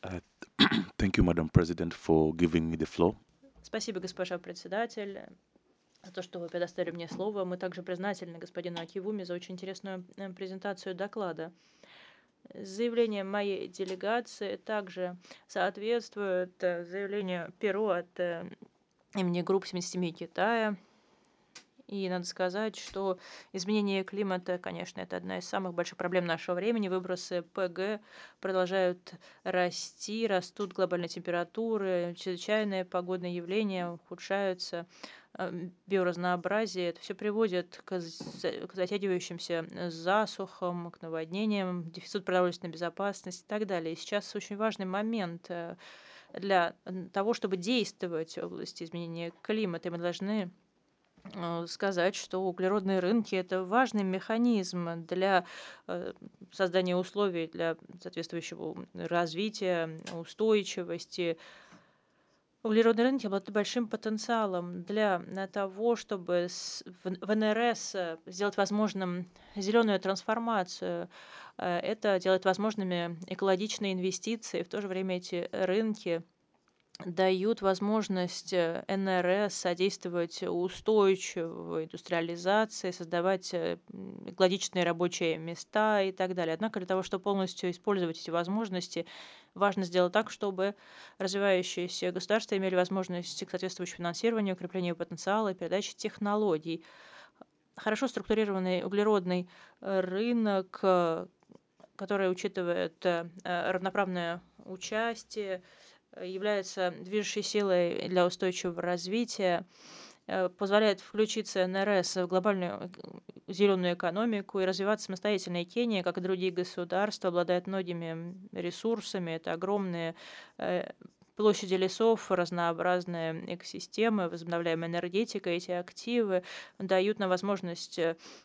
Uh, Thank you, Madam President, for giving me the floor. Спасибо, госпожа председатель, за то, что вы предоставили мне слово. Мы также признательны господину Акивуми за очень интересную презентацию доклада. Заявление моей делегации также соответствует заявлению Перу от имени групп 77 Китая. И надо сказать, что изменение климата, конечно, это одна из самых больших проблем нашего времени. Выбросы ПГ продолжают расти, растут глобальные температуры, чрезвычайные погодные явления ухудшаются, биоразнообразие. Это все приводит к затягивающимся засухам, к наводнениям, дефицит продовольственной безопасности и так далее. И сейчас очень важный момент для того, чтобы действовать в области изменения климата. И мы должны сказать, что углеродные рынки — это важный механизм для э, создания условий для соответствующего развития, устойчивости. Углеродные рынки обладают большим потенциалом для того, чтобы в НРС сделать возможным зеленую трансформацию. Это делает возможными экологичные инвестиции. В то же время эти рынки дают возможность НРС содействовать устойчивой индустриализации, создавать экологичные рабочие места и так далее. Однако для того, чтобы полностью использовать эти возможности, важно сделать так, чтобы развивающиеся государства имели возможность к соответствующему финансированию, укреплению потенциала и передаче технологий. Хорошо структурированный углеродный рынок, который учитывает равноправное участие, является движущей силой для устойчивого развития, позволяет включиться НРС в глобальную зеленую экономику и развиваться самостоятельно. И Кения, как и другие государства, обладает многими ресурсами. Это огромные площади лесов, разнообразные экосистемы, возобновляемая энергетика. Эти активы дают нам возможность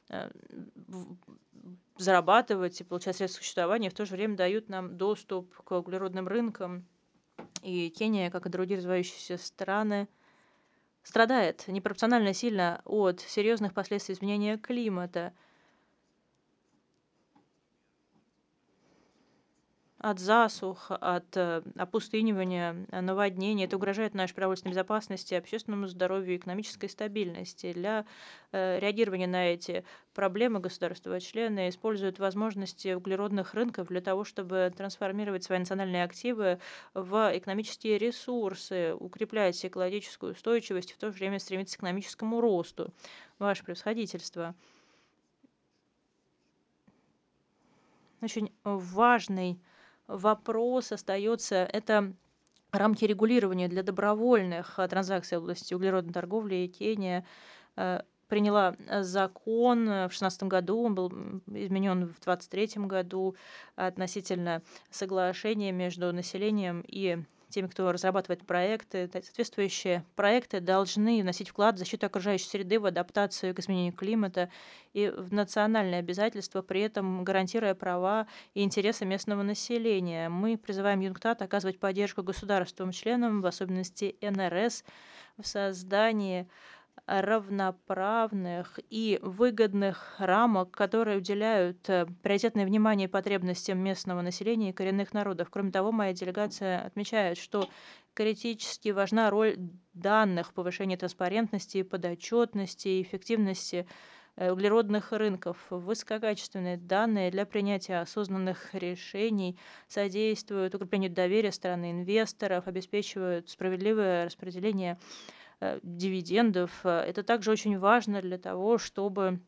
зарабатывать и получать средства к существованию, в то же время дают нам доступ к углеродным рынкам. И Кения, как и другие развивающиеся страны, страдает непропорционально сильно от серьезных последствий изменения климата, от засух, от опустынивания, наводнений. Это угрожает нашей продовольственной безопасности, общественному здоровью и экономической стабильности. Для реагирования на эти проблемы государства-члены используют возможности углеродных рынков для того, чтобы трансформировать свои национальные активы в экономические ресурсы, укреплять экологическую устойчивость и в то же время стремиться к экономическому росту. Ваше превосходительство. Очень важный вопрос остается — это рамки регулирования для добровольных транзакций в области углеродной торговли. И Кения приняла закон в 2016 году, он был изменен в 2023 году относительно соглашения между населением и теми, кто разрабатывает проекты. Соответствующие проекты должны вносить вклад в защиту окружающей среды, в адаптацию к изменению климата и в национальные обязательства, при этом гарантируя права и интересы местного населения. Мы призываем ЮНКТАД оказывать поддержку государствам-членам, в особенности НРС, в создании равноправных и выгодных рамок, которые уделяют приоритетное внимание потребностям местного населения и коренных народов. Кроме того, моя делегация отмечает, что критически важна роль данных в повышении транспарентности, подотчетности и эффективности углеродных рынков. Высококачественные данные для принятия осознанных решений содействуют укреплению доверия стороны инвесторов, обеспечивают справедливое распределение дивидендов. Это также очень важно для того, чтобы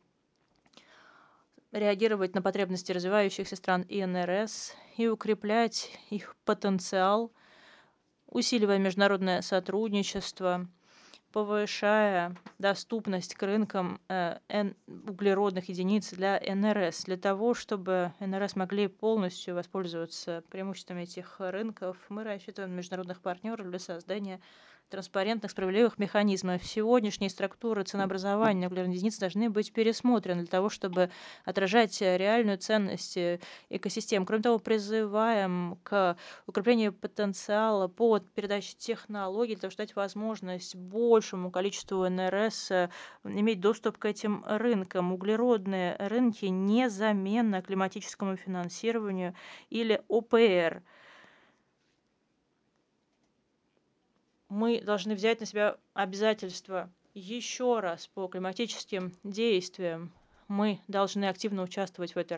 реагировать на потребности развивающихся стран и НРС и укреплять их потенциал, усиливая международное сотрудничество, повышая доступность к рынкам углеродных единиц для НРС, для того, чтобы НРС могли полностью воспользоваться преимуществами этих рынков. Мы рассчитываем на международных партнеров для создания транспарентных, справедливых механизмов. Сегодняшние структуры ценообразования углеродных единиц должны быть пересмотрены для того, чтобы отражать реальную ценность экосистем. Кроме того, призываем к укреплению потенциала по передаче технологий, для того, чтобы дать возможность большему количеству НРС иметь доступ к этим рынкам. Углеродные рынки незаменны климатическому финансированию или ОПР. мы должны взять на себя обязательства еще раз по климатическим действиям. Мы должны активно участвовать в этой